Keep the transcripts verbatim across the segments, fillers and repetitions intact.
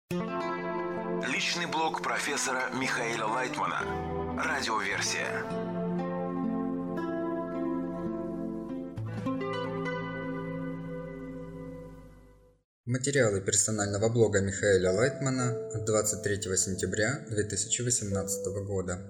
Личный блог профессора Михаила Лайтмана. Радиоверсия. Материалы персонального блога Михаила Лайтмана от двадцать третьего сентября две тысячи восемнадцатого года.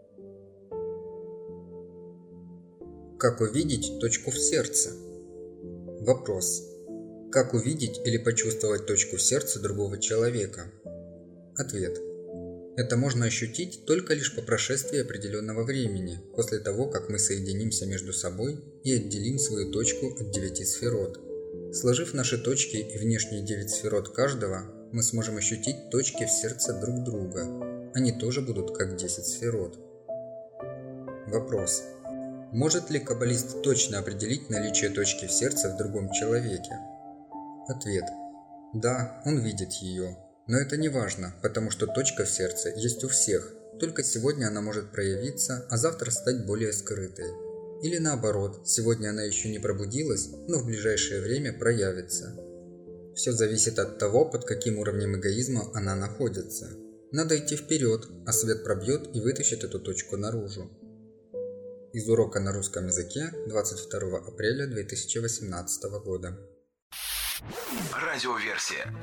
Как увидеть точку в сердце? Вопрос. Как увидеть или почувствовать точку в сердце другого человека? Ответ. Это можно ощутить только лишь по прошествии определенного времени, после того, как мы соединимся между собой и отделим свою точку от девяти сферот. Сложив наши точки и внешние девять сферот каждого, мы сможем ощутить точки в сердце друг друга. Они тоже будут как десять сферот. Вопрос. Может ли каббалист точно определить наличие точки в сердце в другом человеке? Ответ. Да, он видит ее. Но это не важно, потому что точка в сердце есть у всех. Только сегодня она может проявиться, а завтра стать более скрытой. Или наоборот, сегодня она еще не пробудилась, но в ближайшее время проявится. Все зависит от того, под каким уровнем эгоизма она находится. Надо идти вперед, а свет пробьет и вытащит эту точку наружу. Из урока на русском языке двадцать второго апреля две тысячи восемнадцатого года. Радиоверсия.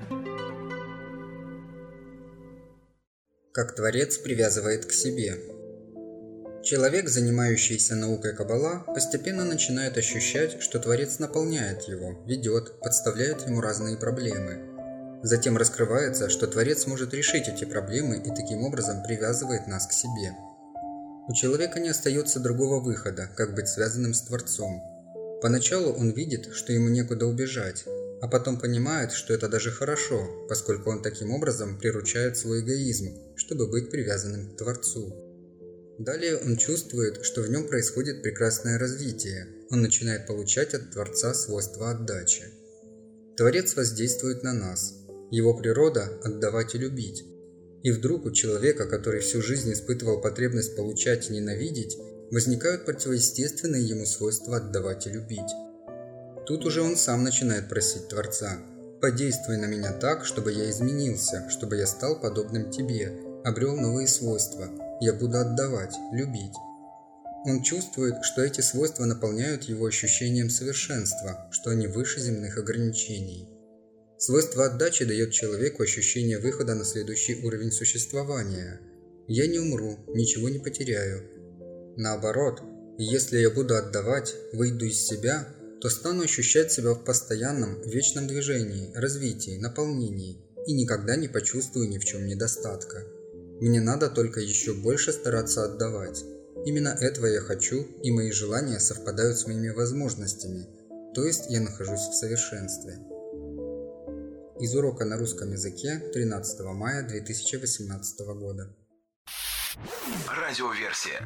Как Творец привязывает к себе. Человек, занимающийся наукой Каббала, постепенно начинает ощущать, что Творец наполняет его, ведет, подставляет ему разные проблемы. Затем раскрывается, что Творец может решить эти проблемы и таким образом привязывает нас к себе. У человека не остается другого выхода, как быть связанным с Творцом. Поначалу он видит, что ему некуда убежать, а потом понимает, что это даже хорошо, поскольку он таким образом приручает свой эгоизм, чтобы быть привязанным к Творцу. Далее он чувствует, что в нем происходит прекрасное развитие, он начинает получать от Творца свойства отдачи. Творец воздействует на нас, его природа – отдавать и любить. И вдруг у человека, который всю жизнь испытывал потребность получать и ненавидеть, возникают противоестественные ему свойства отдавать и любить. Тут уже он сам начинает просить Творца: «Подействуй на меня так, чтобы я изменился, чтобы я стал подобным тебе, обрел новые свойства, я буду отдавать, любить». Он чувствует, что эти свойства наполняют его ощущением совершенства, что они выше земных ограничений. Свойство отдачи дает человеку ощущение выхода на следующий уровень существования. «Я не умру, ничего не потеряю». Наоборот, если я буду отдавать, выйду из себя, то стану ощущать себя в постоянном, вечном движении, развитии, наполнении и никогда не почувствую ни в чем недостатка. Мне надо только еще больше стараться отдавать. Именно этого я хочу, и мои желания совпадают с моими возможностями, то есть я нахожусь в совершенстве. Из урока на русском языке тринадцатого мая две тысячи восемнадцатого года. Радиоверсия.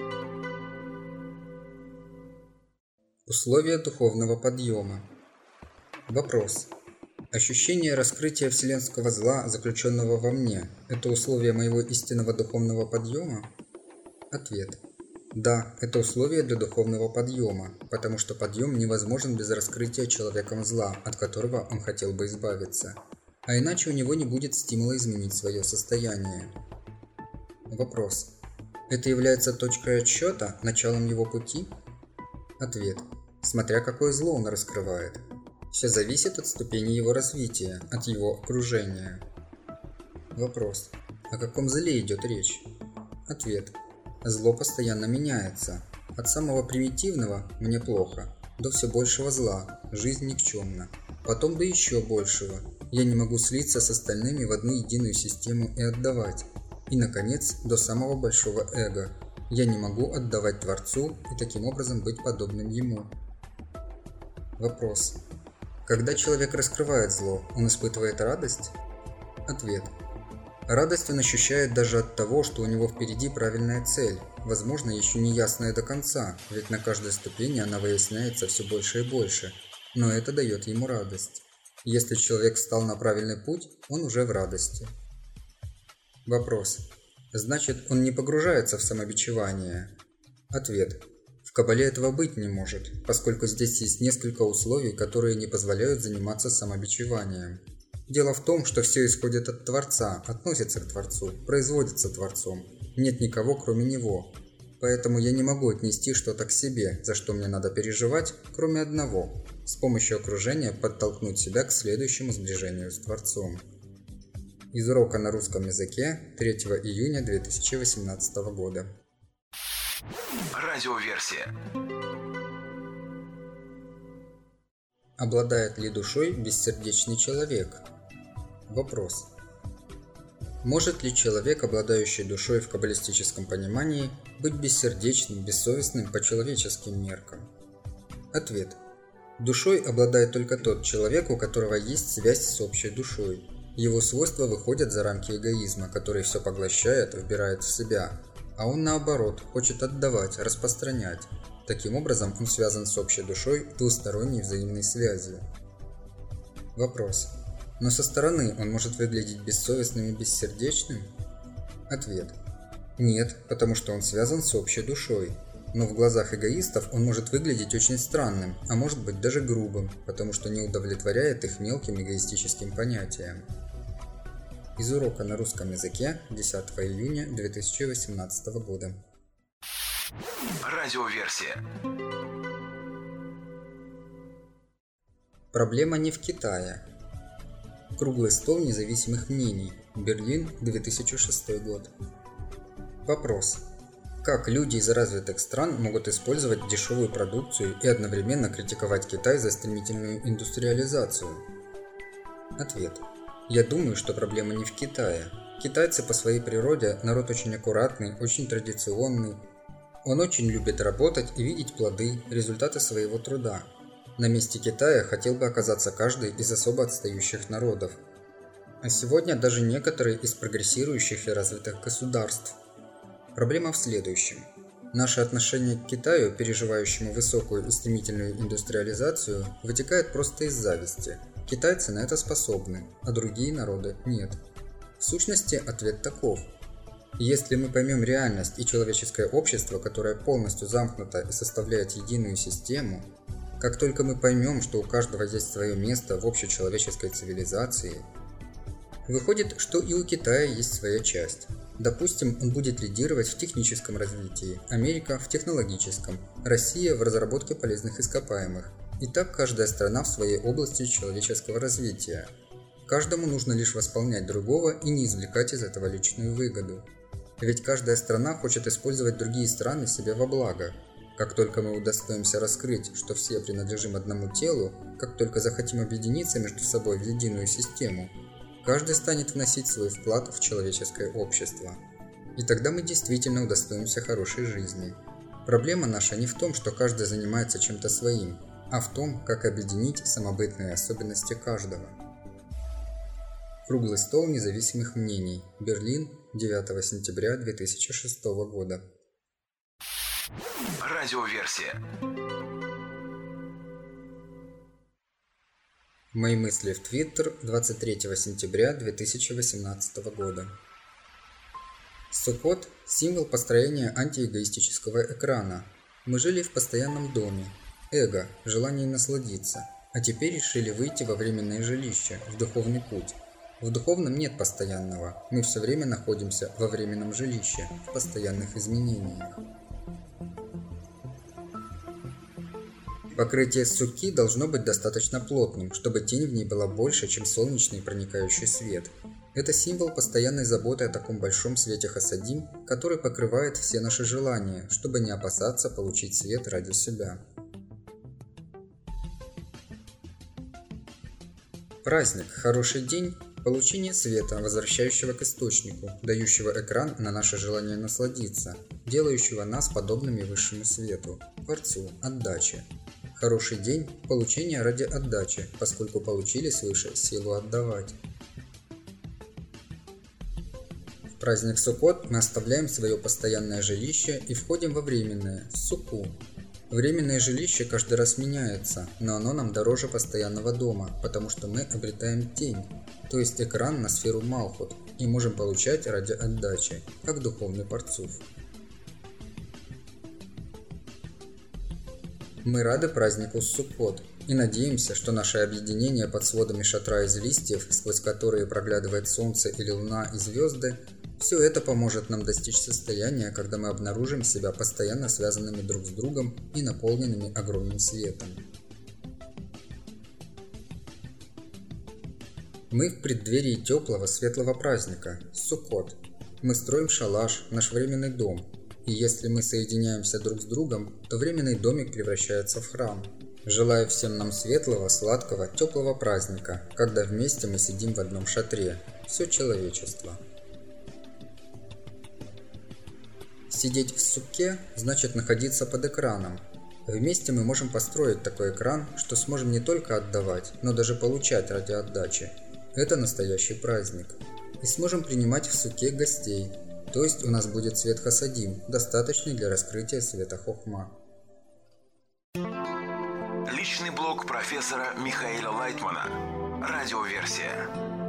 Условия духовного подъема. Вопрос. Ощущение раскрытия вселенского зла, заключенного во мне, это условие моего истинного духовного подъема? Ответ. Да, это условие для духовного подъема, потому что подъем невозможен без раскрытия человеком зла, от которого он хотел бы избавиться. А иначе у него не будет стимула изменить свое состояние. Вопрос. Это является точкой отсчета, началом его пути? Ответ. Смотря какое зло он раскрывает. Все зависит от ступени его развития, от его окружения. Вопрос. О каком зле идет речь? Ответ. Зло постоянно меняется. От самого примитивного «мне плохо» до все большего зла, жизнь никчемна. Потом до еще большего. Я не могу слиться с остальными в одну единую систему и отдавать. И, наконец, до самого большого эго. Я не могу отдавать Творцу и таким образом быть подобным Ему. Вопрос. Когда человек раскрывает зло, он испытывает радость? Ответ. Радость он ощущает даже от того, что у него впереди правильная цель, возможно, еще не ясная до конца, ведь на каждой ступени она выясняется все больше и больше, но это дает ему радость. Если человек встал на правильный путь, он уже в радости. Вопрос. Значит, он не погружается в самобичевание? Ответ. В Каббале этого быть не может, поскольку здесь есть несколько условий, которые не позволяют заниматься самобичеванием. Дело в том, что все исходит от Творца, относится к Творцу, производится Творцом. Нет никого, кроме Него. Поэтому я не могу отнести что-то к себе, за что мне надо переживать, кроме одного – с помощью окружения подтолкнуть себя к следующему сближению с Творцом. Из урока на русском языке третьего июня две тысячи восемнадцатого года. Радиоверсия. Обладает ли душой бессердечный человек? Вопрос. Может ли человек, обладающий душой в каббалистическом понимании, быть бессердечным, бессовестным по человеческим меркам? Ответ. Душой обладает только тот человек, у которого есть связь с общей душой. Его свойства выходят за рамки эгоизма, который все поглощает, вбирает в себя, а он наоборот хочет отдавать, распространять. Таким образом, он связан с общей душой двусторонней взаимной связью. Вопрос. Но со стороны он может выглядеть бессовестным и бессердечным? Ответ. Нет, потому что он связан с общей душой. Но в глазах эгоистов он может выглядеть очень странным, а может быть даже грубым, потому что не удовлетворяет их мелким эгоистическим понятиям. Из урока на русском языке десятого июня две тысячи восемнадцатого года. Радиоверсия. Проблема не в Китае. Круглый стол независимых мнений. Берлин, две тысячи шестой год. Вопрос. Как люди из развитых стран могут использовать дешевую продукцию и одновременно критиковать Китай за стремительную индустриализацию? Ответ. Я думаю, что проблема не в Китае. Китайцы по своей природе народ очень аккуратный, очень традиционный. Он очень любит работать и видеть плоды, результаты своего труда. На месте Китая хотел бы оказаться каждый из особо отстающих народов. А сегодня даже некоторые из прогрессирующих и развитых государств. Проблема в следующем. Наше отношение к Китаю, переживающему высокую и стремительную индустриализацию, вытекает просто из зависти. Китайцы на это способны, а другие народы нет. В сущности, ответ таков. Если мы поймем реальность и человеческое общество, которое полностью замкнуто и составляет единую систему, как только мы поймем, что у каждого есть свое место в общечеловеческой цивилизации, выходит, что и у Китая есть своя часть. Допустим, он будет лидировать в техническом развитии, Америка в технологическом, Россия в разработке полезных ископаемых. И так каждая страна в своей области человеческого развития. Каждому нужно лишь восполнять другого и не извлекать из этого личную выгоду. Ведь каждая страна хочет использовать другие страны себе во благо. Как только мы удостоимся раскрыть, что все принадлежим одному телу, как только захотим объединиться между собой в единую систему, каждый станет вносить свой вклад в человеческое общество. И тогда мы действительно удостоимся хорошей жизни. Проблема наша не в том, что каждый занимается чем-то своим, а в том, как объединить самобытные особенности каждого. Круглый стол независимых мнений. Берлин, девятого сентября две тысячи шестого года. Радиоверсия. Мои мысли в Твиттер двадцать третьего сентября две тысячи восемнадцатого года. Суккот – символ построения антиэгоистического экрана. Мы жили в постоянном доме. Эго – желание насладиться. А теперь решили выйти во временное жилище, в духовный путь. В духовном нет постоянного. Мы все время находимся во временном жилище, в постоянных изменениях. Покрытие сукки должно быть достаточно плотным, чтобы тень в ней была больше, чем солнечный проникающий свет. Это символ постоянной заботы о таком большом свете хасадим, который покрывает все наши желания, чтобы не опасаться получить свет ради себя. Праздник, хороший день – получение света, возвращающего к источнику, дающего экран на наше желание насладиться, делающего нас подобными высшему свету, Творцу, отдаче. Хороший день – получение ради отдачи, поскольку получили свыше силу отдавать. В праздник Суккот мы оставляем свое постоянное жилище и входим во временное – Сукку. Временное жилище каждый раз меняется, но оно нам дороже постоянного дома, потому что мы обретаем тень, то есть экран на сферу Малхут, и можем получать ради отдачи, как духовный парцуф. Мы рады празднику Суккот. И надеемся, что наше объединение под сводами шатра из листьев, сквозь которые проглядывает солнце или луна и звезды, все это поможет нам достичь состояния, когда мы обнаружим себя постоянно связанными друг с другом и наполненными огромным светом. Мы в преддверии теплого светлого праздника – Суккот. Мы строим шалаш, наш временный дом. И если мы соединяемся друг с другом, то временный домик превращается в храм. Желаю всем нам светлого, сладкого, теплого праздника, когда вместе мы сидим в одном шатре. Все человечество. Сидеть в сукке значит находиться под экраном. Вместе мы можем построить такой экран, что сможем не только отдавать, но даже получать ради отдачи. Это настоящий праздник. И сможем принимать в сукке гостей, то есть у нас будет свет хасадим, достаточный для раскрытия света хохма. Личный блог профессора Михаила Лайтмана. Радиоверсия.